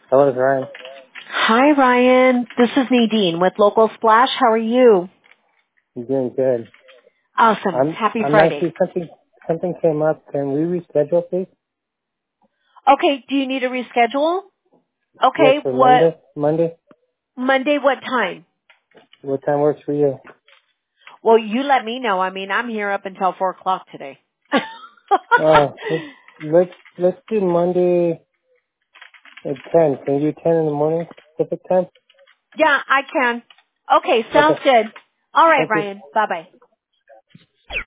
Hello, Ryan. Hi, Ryan. This is Nadine with Local Splash. How are you? I'm doing good. Awesome. I'm Happy I'm Friday. actually something came up. Can we reschedule, please? Okay, do you need a reschedule? Yes, Okay, for what, Monday. Monday. Monday, what time? What time works for you? Well, you let me know. I mean, I'm here up until 4 o'clock today. Let's do Monday at 10. Can you do 10 in the morning Pacific time? Yeah, I can. Okay, sounds Okay. good. All right, Thank you. Ryan. Bye-bye.